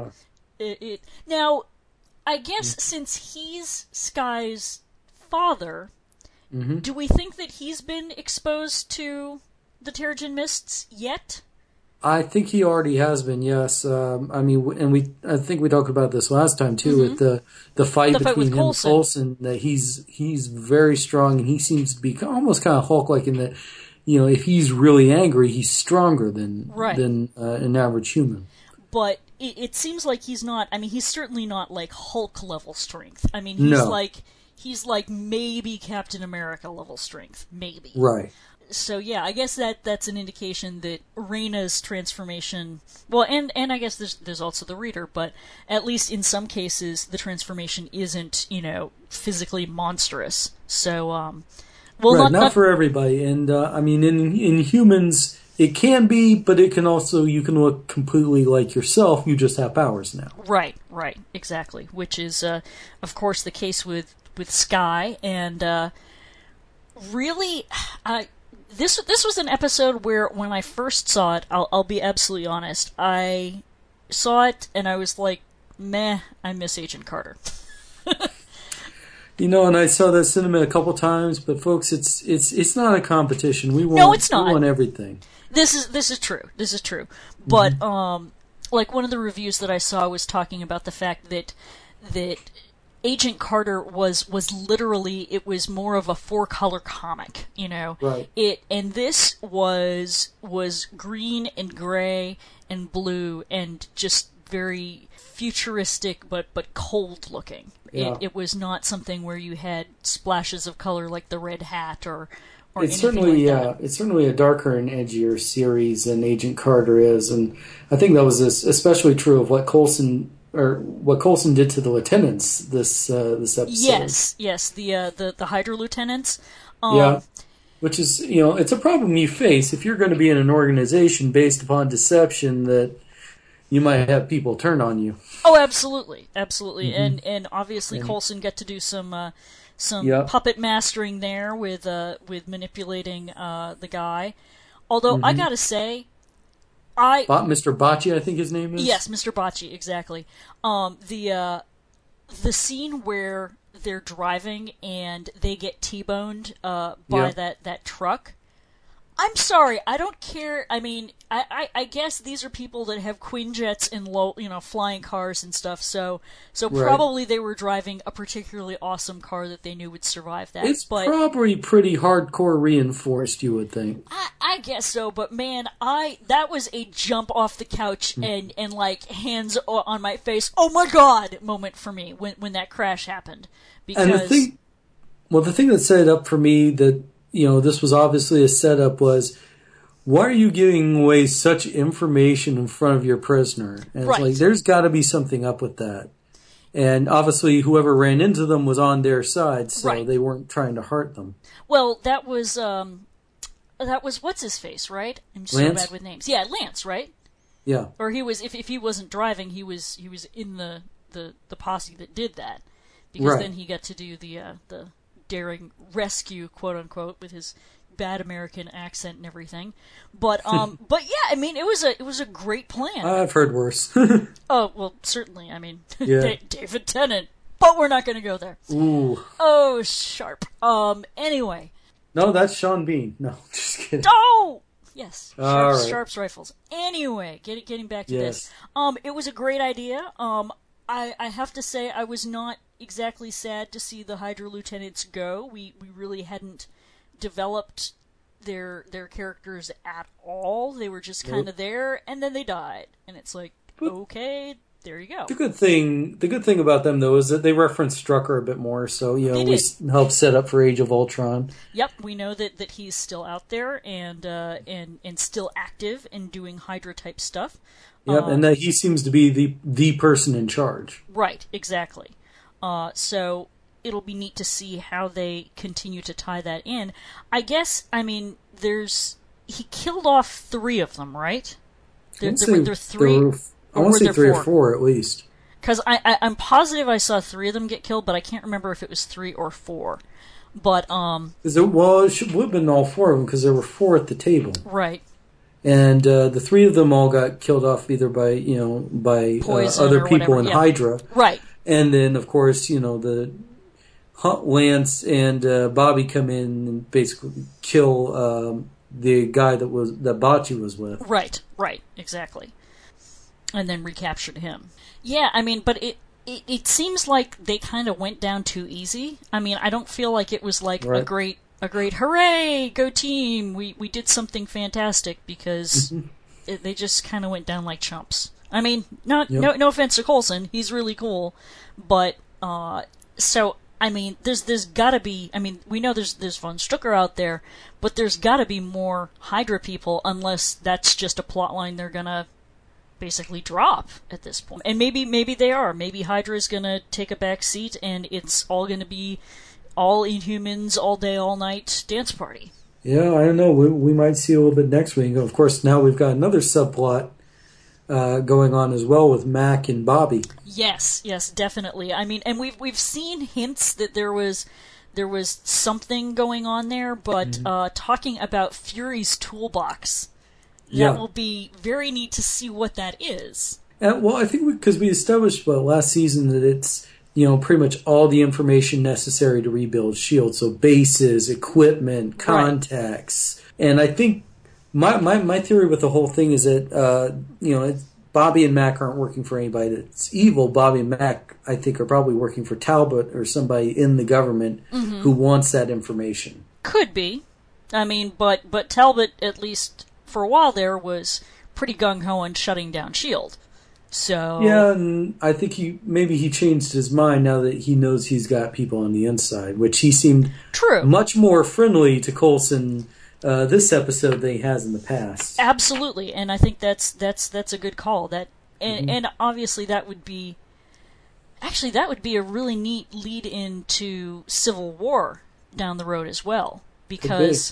it. Now, I guess since he's Sky's father, do we think that he's been exposed to the Terrigen Mists yet? I think he already has been, yes. I think we talked about this last time too, with the fight between him and Coulson. That he's very strong, and he seems to be almost kind of Hulk-like in that, if he's really angry, he's stronger than an average human. But it seems like he's not. I mean, he's certainly not like Hulk level strength. I mean, he's like maybe Captain America level strength, maybe. Right. So yeah, I guess that's an indication that Reyna's transformation. Well, and I guess there's also the reader, but at least in some cases the transformation isn't physically monstrous. So not for everybody, and in humans. It can be, but it can also, you can look completely like yourself, you just have powers now. Right, exactly. Which is, of course, the case with Sky, and really, this was an episode where, when I first saw it, I'll be absolutely honest, I saw it, and I was like, meh, I miss Agent Carter. And I saw that cinema a couple times, but folks, it's not a competition. We want, no, it's not. We want everything. This is true. But like one of the reviews that I saw was talking about the fact that Agent Carter was literally, it was more of a 4-color comic, Right. And this was green and gray and blue and just very futuristic but cold looking. Yeah. It was not something where you had splashes of color like the Red Hat or it's anything certainly like that. It's certainly a darker and edgier series than Agent Carter is, and I think that was especially true of what Coulson did to the lieutenants this episode. Yes, the Hydra lieutenants. Which is it's a problem you face if you're going to be in an organization based upon deception that you might have people turn on you. Oh, absolutely. And obviously Coulson got to do some puppet mastering there with manipulating the guy. Although I gotta say, Mr. Bocci, I think his name is. Yes, Mr. Bocci, exactly. The scene where they're driving and they get T-boned by that truck. I'm sorry, I don't care. I mean, I guess these are people that have Quinjets and flying cars and stuff. So probably they were driving a particularly awesome car that they knew would survive that. It's probably pretty hardcore reinforced, you would think. I guess so, but man, that was a jump off the couch and like hands on my face, oh my god moment for me when that crash happened. Because and the thing that set it up for me that this was obviously a setup was why are you giving away such information in front of your prisoner? And it's like, there's got to be something up with that. And obviously, whoever ran into them was on their side, so they weren't trying to hurt them. Well, that was what's his face, right? I'm so bad with names. Yeah, Lance, right? Yeah. Or he was, if he wasn't driving, he was in the posse that did that, because then he got to do the daring rescue, quote unquote, with his bad American accent and everything. But yeah, I mean, it was a great plan. I've heard worse. Oh well, certainly. I mean, David Tennant, but we're not going to go there. Ooh. Oh, sharp. Anyway. No, that's Sean Bean. No, just kidding. Oh. Yes, right. Sharp's rifles. Anyway, getting back to this. It was a great idea. I have to say I was not exactly sad to see the Hydra lieutenants go. We really hadn't developed their characters at all. They were just kind of there, and then they died. And it's like, okay, there you go. The good thing about them though is that they reference Strucker a bit more, so we help set up for Age of Ultron. Yep, we know that he's still out there and still active and doing Hydra type stuff. Yep, and that he seems to be the person in charge. Right, exactly. So it'll be neat to see how they continue to tie that in. I guess, I mean, he killed off 3 of them, right? There were 3. I want to say 3 or 4 at least. Because I'm positive I saw 3 of them get killed, but I can't remember if it was 3 or 4. But it would have been all 4 of them because there were 4 at the table. Right. And the 3 of them all got killed off either by other people in Hydra. Right. And then of course the Lance and Bobby come in and basically kill the guy that Bocce was with. Right. Exactly. And then recaptured him. Yeah, I mean, but it seems like they kind of went down too easy. I mean, I don't feel like it was like a great hooray, go team, we did something fantastic, because they just kind of went down like chumps. I mean, no offense to Coulson, he's really cool, but so I mean, there's gotta be. I mean, we know there's von Strucker out there, but there's gotta be more Hydra people, unless that's just a plot line they're gonna basically drop at this point. And maybe they are. Maybe Hydra's gonna take a back seat, and it's all gonna be all Inhumans, all day, all night dance party. Yeah, I don't know. We might see a little bit next week. Of course, now we've got another subplot going on as well with Mac and Bobby. Yes, definitely. I mean, and we've seen hints that there was something going on there, but talking about Fury's toolbox, that will be very neat to see what that is. Well, I think because we established last season that it's pretty much all the information necessary to rebuild S.H.I.E.L.D. So bases, equipment, contacts, and I think my theory with the whole thing is that Bobby and Mac aren't working for anybody that's evil. Bobby and Mac, I think, are probably working for Talbot or somebody in the government who wants that information. Could be. I mean, but Talbot, at least for a while there, was pretty gung-ho on shutting down S.H.I.E.L.D. So yeah, and I think he changed his mind now that he knows he's got people on the inside, which he seemed much more friendly to Coulson this episode than he has in the past. Absolutely, and I think that's a good call. That and obviously that would be a really neat lead into Civil War down the road as well, because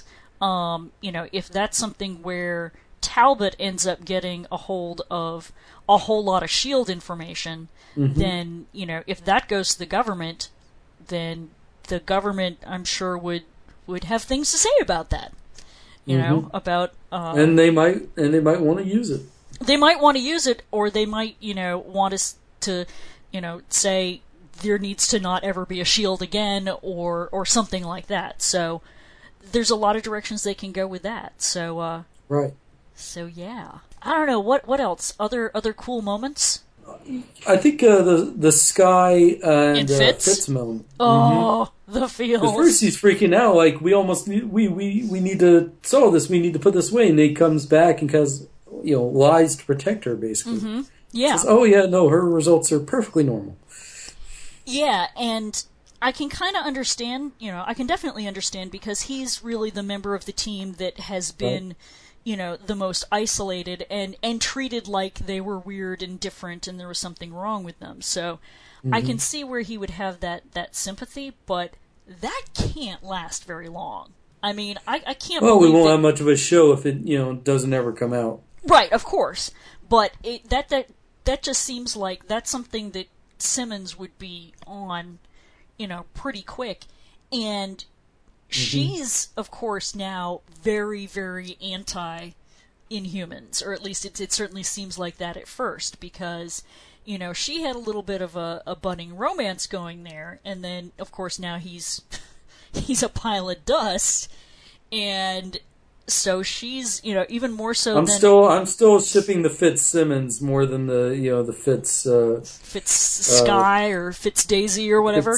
if that's something where Talbot ends up getting a hold of a whole lot of S.H.I.E.L.D. information, then, if that goes to the government, then the government, I'm sure, would have things to say about that. About... and they might want to use it. They might want to use it, or they might, want us to, say there needs to not ever be a S.H.I.E.L.D. again, or something like that. So there's a lot of directions they can go with that. So, right. So yeah, I don't know what else. Other cool moments. I think the Sky and Fitz moment. Oh, the feels. Because first he's freaking out, like we need to solve this. We need to put this away, and he comes back and lies to protect her, basically. Yeah. Says, oh yeah, no, her results are perfectly normal. Yeah, and I can kind of understand. I can definitely understand, because he's really the member of the team that has been. the most isolated and treated like they were weird and different and there was something wrong with them. So I can see where he would have that sympathy, but that can't last very long. I mean, I can't. Well, we won't have much of a show if it doesn't ever come out. Right, of course, but that just seems like that's something that Simmons would be on, pretty quick, and she's of course now very, very anti-Inhumans, or at least it certainly seems like that at first, because she had a little bit of a budding romance going there, and then of course now he's a pile of dust, and so she's even more so. I'm still shipping the Fitzsimmons more than the Fitz Sky or Fitz Daisy or whatever,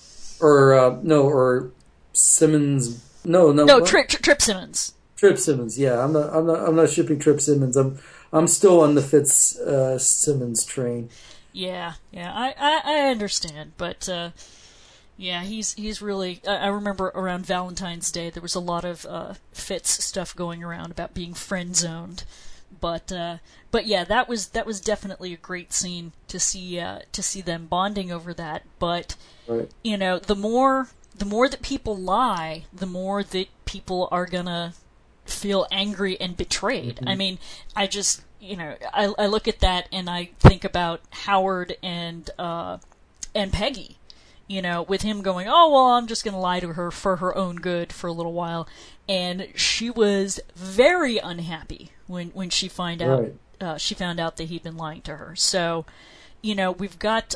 or Simmons. No, Trip Simmons. Trip Simmons. Yeah, I'm not shipping Trip Simmons. I'm still on the Fitz Simmons train. Yeah, I understand, but. Yeah, he's really. I remember around Valentine's Day there was a lot of Fitz stuff going around about being friend zoned, but yeah, that was definitely a great scene to see them bonding over that. But right. The more that people lie, the more that people are gonna feel angry and betrayed. I mean, I just I look at that and I think about Howard and Peggy. With him going, oh, well, I'm just going to lie to her for her own good for a little while. And she was very unhappy when she found out that he'd been lying to her. So, we've got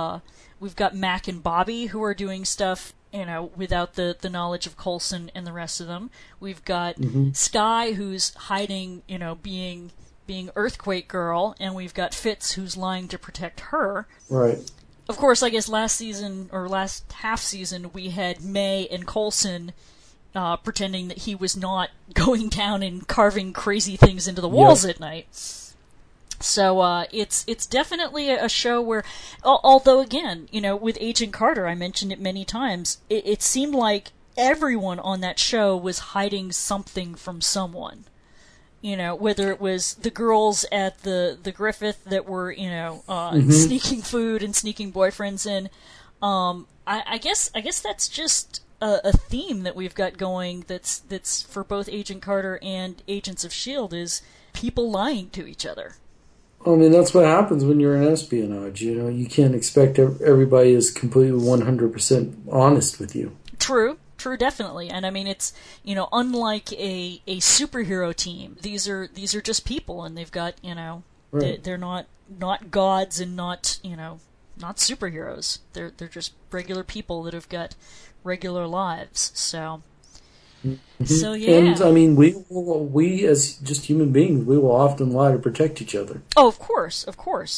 Mac and Bobby who are doing stuff, without the knowledge of Coulson and the rest of them. We've got Sky who's hiding, being Earthquake Girl, and we've got Fitz who's lying to protect her. Right. Of course, I guess last season, or last half season, we had May and Coulson pretending that he was not going down and carving crazy things into the walls at night. So it's definitely a show where, although again, with Agent Carter, I mentioned it many times, it seemed like everyone on that show was hiding something from someone. Whether it was the girls at the Griffith that were, sneaking food and sneaking boyfriends in. I guess that's just a theme that we've got going that's for both Agent Carter and Agents of S.H.I.E.L.D. is people lying to each other. I mean, that's what happens when you're in espionage. You can't expect everybody is completely 100% honest with you. True, definitely. And I mean, it's, unlike a superhero team, these are just people, and they've got, right. they're not gods and not superheroes. They're just regular people that have got regular lives. So yeah. And I mean, we as just human beings, we will often lie to protect each other. Oh, of course.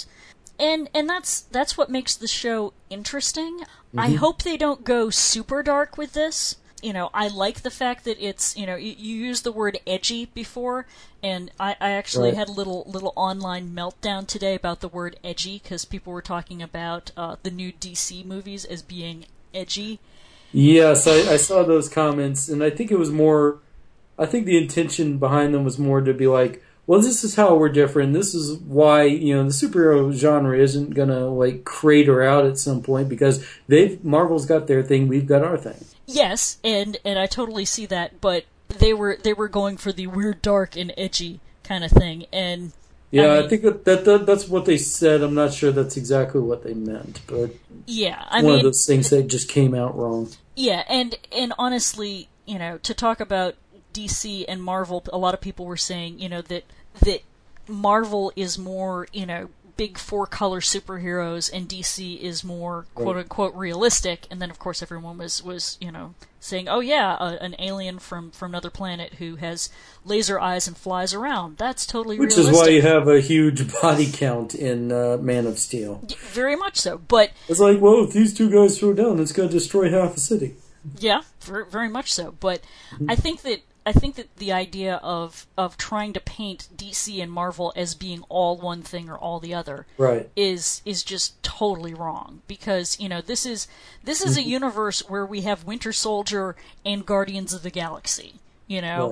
And that's what makes the show interesting. I hope they don't go super dark with this. I like the fact that it's, you used the word edgy before, and I actually had a little online meltdown today about the word edgy, because people were talking about the new DC movies as being edgy. Yes, I saw those comments, and I think it was more, I think the intention behind them was more to be like, well, this is how we're different. This is why, the superhero genre isn't going to, crater out at some point, because Marvel's got their thing, we've got our thing. Yes, and I totally see that, but they were going for the weird, dark, and edgy kind of thing, and... Yeah, I think that's what they said. I'm not sure that's exactly what they meant, but... Yeah, one of those things that just came out wrong. Yeah, and honestly, to talk about DC and Marvel, a lot of people were saying, that Marvel is more, big four-color superheroes, and DC is more quote-unquote realistic, and then, of course, everyone was saying, oh yeah, an alien from another planet who has laser eyes and flies around. That's totally realistic. Which is why you have a huge body count in Man of Steel. Very much so, but... It's like, well, if these two guys throw down, it's going to destroy half a city. Yeah, very much so, but I think that the idea of trying to paint DC and Marvel as being all one thing or all the other is just totally wrong, because this is a universe where we have Winter Soldier and Guardians of the Galaxy,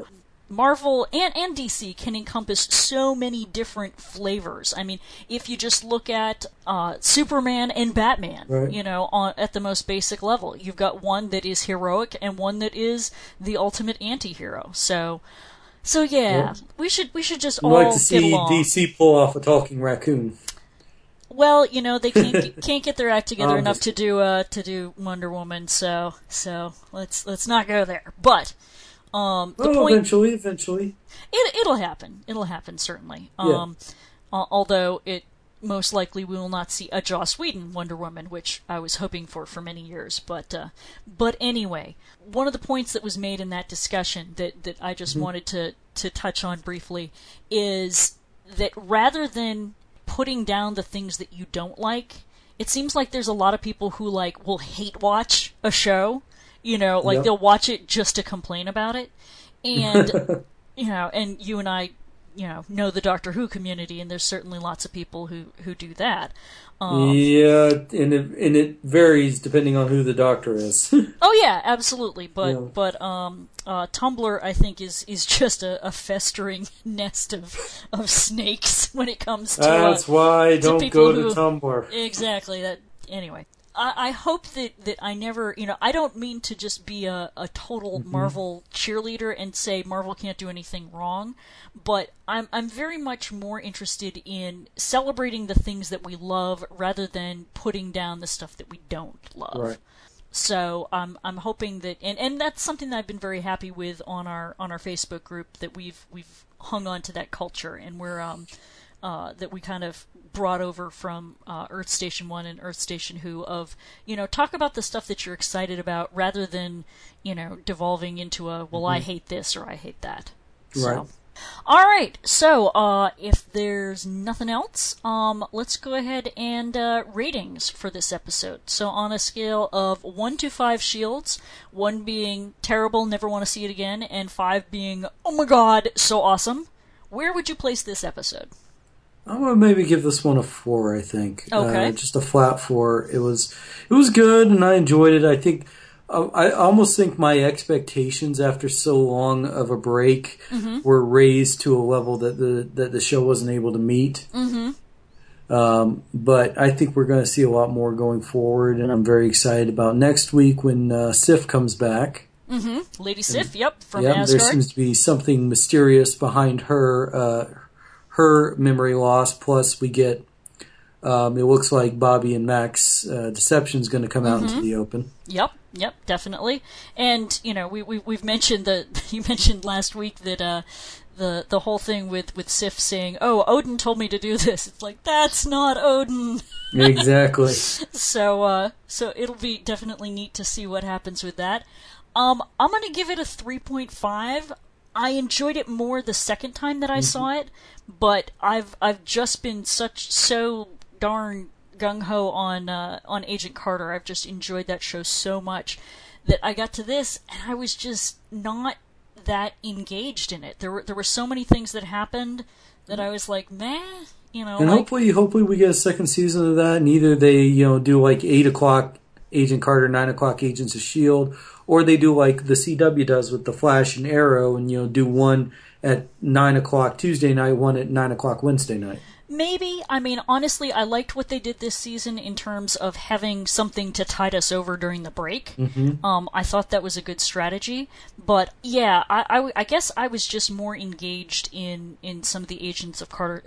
Marvel and DC can encompass so many different flavors. I mean, if you just look at Superman and Batman, right. At the most basic level, you've got one that is heroic and one that is the ultimate anti-hero. So yeah, we should just all like to see get along. DC pull off a talking raccoon. Well, they can't get their act together enough to do Wonder Woman. So let's not go there. But the point, eventually, it'll happen. It'll happen certainly. Yeah. Although it most likely we will not see a Joss Whedon Wonder Woman, which I was hoping for many years. But anyway, one of the points that was made in that discussion that I just wanted to touch on briefly is that rather than putting down the things that you don't like, it seems like there's a lot of people who will hate watch a show, they'll watch it just to complain about it. And, and you and I, know the Doctor Who community, and there's certainly lots of people who do that. Yeah, and it varies depending on who the Doctor is. Oh yeah, absolutely. But Tumblr, I think, is just a festering nest of snakes when it comes to. That's why I don't go to Tumblr. Exactly. Anyway. I hope that I never, I don't mean to just be a total Marvel cheerleader and say Marvel can't do anything wrong, but I'm very much more interested in celebrating the things that we love rather than putting down the stuff that we don't love. Right. So I'm hoping that, and that's something that I've been very happy with on our Facebook group, that we've hung on to that culture, and we're that we kind of brought over from Earth Station 1 and Earth Station Who of, talk about the stuff that you're excited about rather than, devolving into I hate this or I hate that. Right. So. All right, so if there's nothing else, let's go ahead and ratings for this episode. So on a scale of 1 to 5 shields, 1 being terrible, never want to see it again, and 5 being, oh my god, so awesome, where would you place this episode? I'm gonna maybe give this one a 4. I think. Okay. Just a flat 4. It was good, and I enjoyed it. I think I almost think my expectations after so long of a break were raised to a level that the show wasn't able to meet. But I think we're going to see a lot more going forward, and I'm very excited about next week when Sif comes back. Lady Sif, from Asgard. There seems to be something mysterious behind her memory loss. Plus, we get it looks like Bobby and Mac's deception is going to come out into the open. Yep, definitely. And we've mentioned you mentioned last week that the whole thing with Sif saying, "Oh, Odin told me to do this." It's like, that's not Odin. Exactly. So it'll be definitely neat to see what happens with that. I'm going to give it a 3.5. I enjoyed it more the second time that I saw it, but I've just been so darn gung-ho on Agent Carter. I've just enjoyed that show so much that I got to this and I was just not that engaged in it. There were so many things that happened that I was like, meh, And hopefully we get a second season of that, and either they do like 8 o'clock Agent Carter, 9 o'clock Agents of S.H.I.E.L.D., or they do like the CW does with the Flash and Arrow, and do one at 9 o'clock Tuesday night, one at 9 o'clock Wednesday night. Maybe. I mean, honestly, I liked what they did this season in terms of having something to tide us over during the break. I thought that was a good strategy. But yeah, I guess I was just more engaged in some of the Agent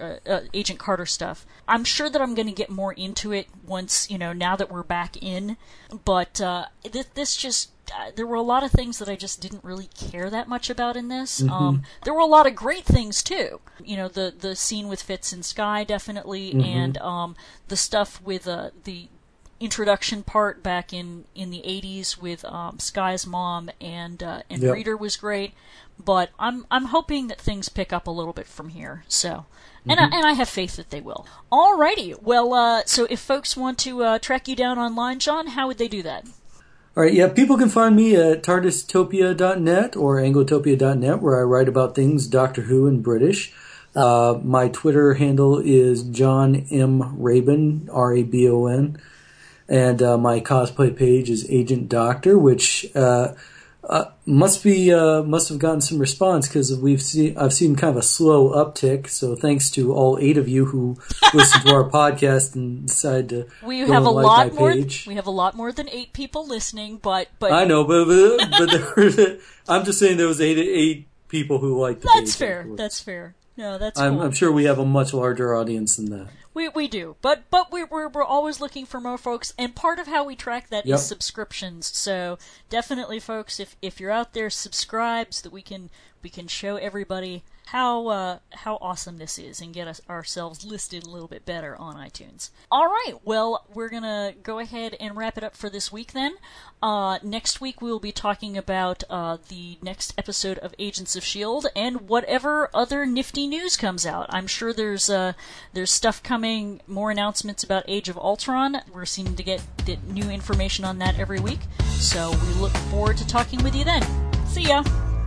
Carter stuff. I'm sure that I'm going to get more into it once, now that we're back in. But this just... there were a lot of things that I just didn't really care that much about in this. There were a lot of great things too. The scene with Fitz and Skye definitely, and the stuff with the introduction part back in the 80s with Skye's mom and Reader was great. But I'm hoping that things pick up a little bit from here. So. And I have faith that they will. Alrighty. Well, so if folks want to track you down online, John, how would they do that? All right, yeah, people can find me at tardistopia.net or anglotopia.net, where I write about things Doctor Who and British. My Twitter handle is John M. Rabon, R-A-B-O-N, and my cosplay page is Agent Doctor, which Must have gotten some response because I've seen kind of a slow uptick. So thanks to all 8 of you who listen to our podcast and decide to we go have and a like lot my more. page. We have a lot more than 8 people listening, but I know, but I'm just saying there was 8 people who liked the page. that's fair. That's fair. No, that's I'm, cool. I'm sure we have a much larger audience than that. We do, but we're always looking for more folks, and part of how we track that is subscriptions. So definitely, folks, if you're out there, subscribe so that we can show everybody how awesome this is and get ourselves listed a little bit better on iTunes. All right, well, we're gonna go ahead and wrap it up for this week then. Next week we will be talking about the next episode of Agents of S.H.I.E.L.D. and whatever other nifty news comes out. I'm sure there's stuff coming, more announcements about Age of Ultron. We're seeming to get new information on that every week, so we look forward to talking with you then. See ya!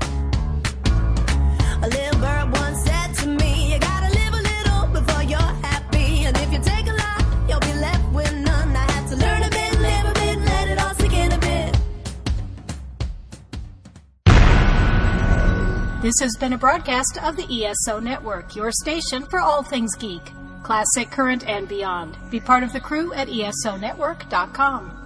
A little bird once said to me, you gotta live a little before you're happy. And if you take a lot, you'll be left with none. I had to learn a bit, live a bit, let it all sink in a bit. This has been a broadcast of the ESO Network, your station for all things geek, classic, current, and beyond. Be part of the crew at ESONetwork.com.